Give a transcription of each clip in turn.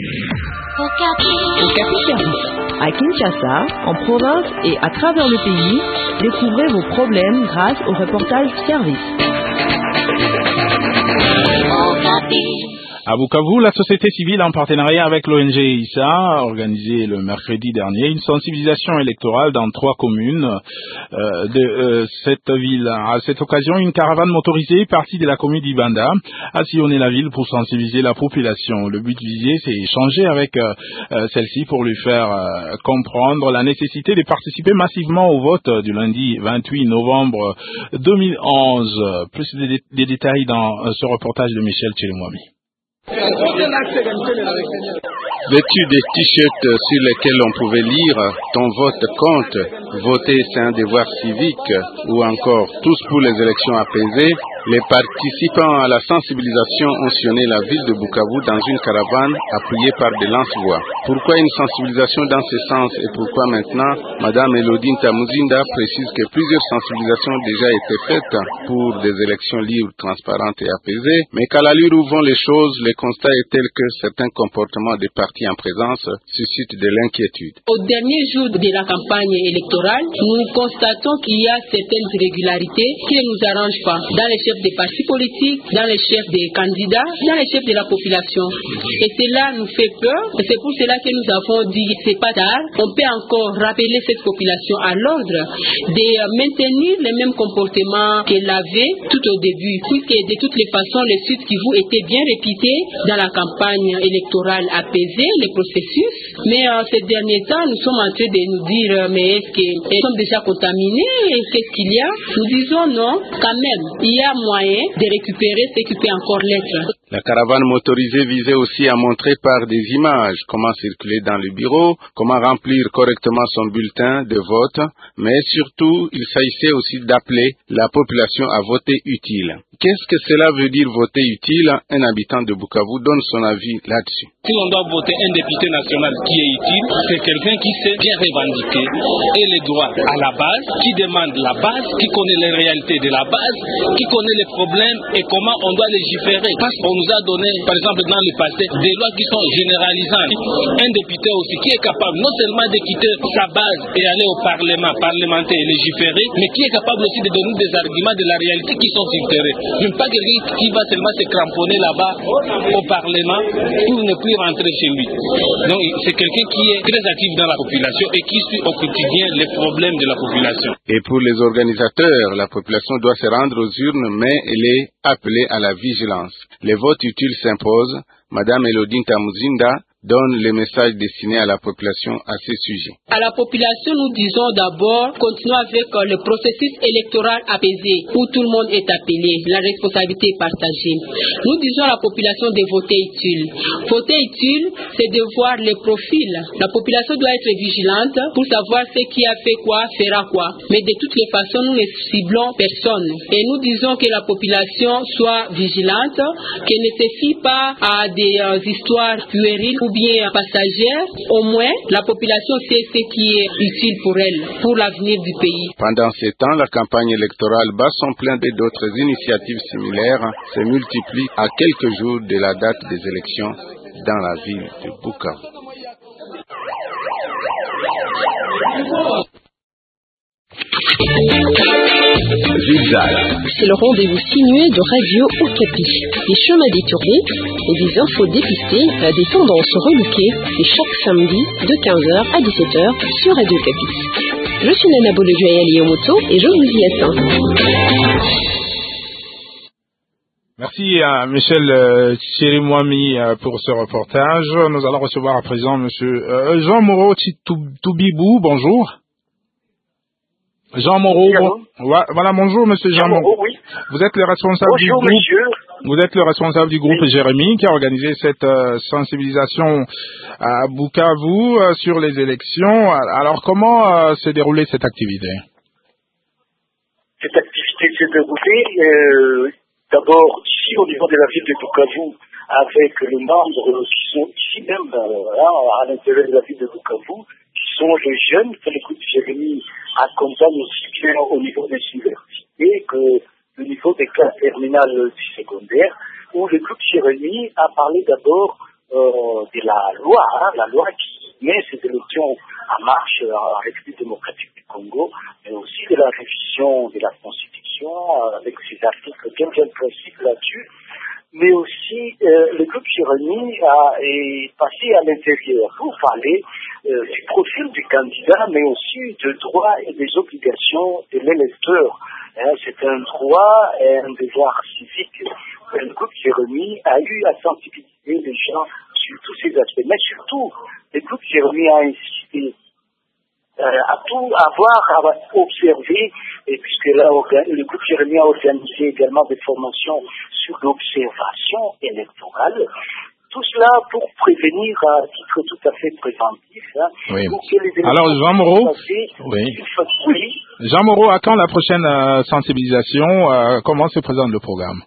Okapi Service. À Kinshasa, en province et à travers le pays, découvrez vos problèmes grâce au reportage service. À Bukavu, la société civile, en partenariat avec l'ONG ISA, a organisé le mercredi dernier une sensibilisation électorale dans 3 communes de cette ville. À cette occasion, une caravane motorisée partie de la commune d'Ibanda a sillonné la ville pour sensibiliser la population. Le but visé, c'est échanger avec celle-ci pour lui faire comprendre la nécessité de participer massivement au vote du lundi 28 novembre 2011. Plus de détails dans ce reportage de Michel Tchelemouami. Vêtus des t-shirts sur lesquels on pouvait lire « Ton vote compte »,« Voter c'est un devoir civique » ou encore « Tous pour les élections apaisées », les participants à la sensibilisation ont sillonné la ville de Bukavu dans une caravane appuyée par des lance-voix. Pourquoi une sensibilisation dans ce sens et pourquoi maintenant? Madame Elodine Tamuzinda précise que plusieurs sensibilisations ont déjà été faites pour des élections libres, transparentes et apaisées, mais qu'à l'allure où vont les choses, le constat est tel que certains comportements des partis en présence suscitent de l'inquiétude. Au dernier jour de la campagne électorale, nous constatons qu'il y a certaines irrégularités qui ne nous arrangent pas dans les chefs des partis politiques, dans les chefs des candidats, dans les chefs de la population. Et cela nous fait peur. C'est pour cela que nous avons dit que c'est pas tard. On peut encore rappeler cette population à l'ordre de maintenir les mêmes comportements qu'elle avait tout au début, puisque de toutes les façons, les Sud Kivu étaient bien réputés dans la campagne électorale apaisée, les processus. Mais ces derniers temps, nous sommes en train de nous dire, mais est-ce qu'ils sont déjà contaminés? Qu'est-ce qu'il y a? Nous disons non, quand même. Il y a moyen de récupérer ce qui peut encore l'être. La caravane motorisée visait aussi à montrer par des images comment circuler dans le bureau, comment remplir correctement son bulletin de vote, mais surtout, il s'agissait aussi d'appeler la population à voter utile. Qu'est-ce que cela veut dire voter utile? Un habitant de Bukavu donne son avis là-dessus. Si on doit voter un député national qui est utile, c'est quelqu'un qui sait bien revendiquer et les droits à la base, qui demande la base, qui connaît les réalités de la base, qui connaît les problèmes et comment on doit légiférer. Parce qu'on nous a donné, par exemple dans le passé, des lois qui sont généralisantes. Un député aussi qui est capable non seulement de quitter sa base et aller au Parlement, parlementer et légiférer, mais qui est capable aussi de donner des arguments de la réalité qui sont sur le terrain. Même pas quelqu'un qui va seulement se cramponner là-bas au Parlement pour ne plus rentrer chez lui. Donc c'est quelqu'un qui est très actif dans la population et qui suit au quotidien les problèmes de la population. Et pour les organisateurs, la population doit se rendre aux urnes, mais elle est appelée à la vigilance. Les votes utiles s'imposent. Madame Elodine Tamuzinda donne les messages destinés à la population à ce sujet. À la population, nous disons d'abord, continuons avec le processus électoral apaisé, où tout le monde est appelé, la responsabilité est partagée. Nous disons à la population de voter utile. Voter utile, c'est de voir les profils. La population doit être vigilante pour savoir ce qui a fait quoi, fera quoi. Mais de toutes les façons, nous ne ciblons personne. Et nous disons que la population soit vigilante, qu'elle ne se fie pas à des histoires puériles ou bien passagères. Au moins, la population sait ce qui est utile pour elle, pour l'avenir du pays. Pendant ce temps, la campagne électorale bat son plein et d'autres initiatives similaires se multiplient à quelques jours de la date des élections dans la ville de Bukavu. C'est le rendez-vous sinué de Radio Okapi. Des chemins détournés et des infos dépistées, des tendances relookées. C'est chaque samedi de 15h à 17h sur Radio Okapi. Je suis Nana Bolejuayali Yomoto et je vous y attends. Merci à Michel Tchelemouami pour ce reportage. Nous allons recevoir à présent Monsieur Jean Moreau Toubibou. Bonjour. Jean Moreau, voilà, bonjour Monsieur Jean Moreau. Oui. Vous êtes le responsable du groupe. Monsieur. Vous êtes le responsable du groupe Jérémy qui a organisé cette sensibilisation à Bukavu sur les élections. Alors comment s'est déroulée cette activité? Cette activité s'est déroulée d'abord ici au niveau de la ville de Bukavu avec les membres qui sont ici même à l'intérieur de la ville de Bukavu, qui sont les jeunes que le groupe Jérémy accompagne aussi bien au niveau des universités que au niveau des classes terminales du secondaire, où le groupe Jérémy a parlé d'abord de la loi qui met ces élections en marche en République démocratique du Congo, mais aussi de la révision de la Constitution avec ses articles bien précis là-dessus. Mais aussi, le groupe Jérémie est passé à l'intérieur pour parler du profil du candidat, mais aussi des droits et des obligations de l'électeur. C'est un droit et un devoir civique. Le groupe Jérémie a eu à sensibiliser les gens sur tous ces aspects. Mais surtout, le groupe Jérémie a insisté à observer, et puisque là, le groupe Jérémie a organisé également des formations sur l'observation électorale. Tout cela pour prévenir à titre tout à fait préventif. Oui. Pour que les alors, Jean Moreau, oui. Jean Moreau, à quand la prochaine sensibilisation? Comment se présente le programme?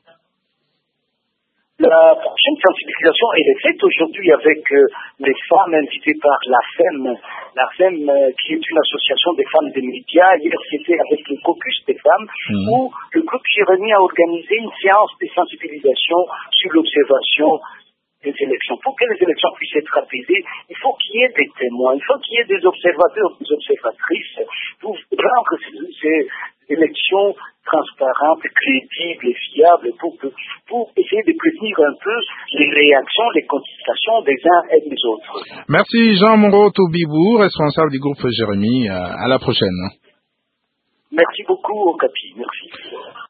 La prochaine sensibilisation, elle est faite aujourd'hui avec les femmes invitées par la FEM, qui est une association des femmes des médias. Hier, c'était avec le caucus des femmes, où le groupe Jérémie a organisé une séance de sensibilisation sur l'observation des élections. Pour que les élections puissent être apaisées, il faut qu'il y ait des témoins, il faut qu'il y ait des observateurs, des observatrices, pour rendre ces élections transparentes, crédibles et fiables, pour essayer de prévenir un peu les réactions, les contestations des uns et des autres. Merci Jean Moreau Toubibou, responsable du groupe Jérémie. À la prochaine. Merci beaucoup, Okapi. Merci.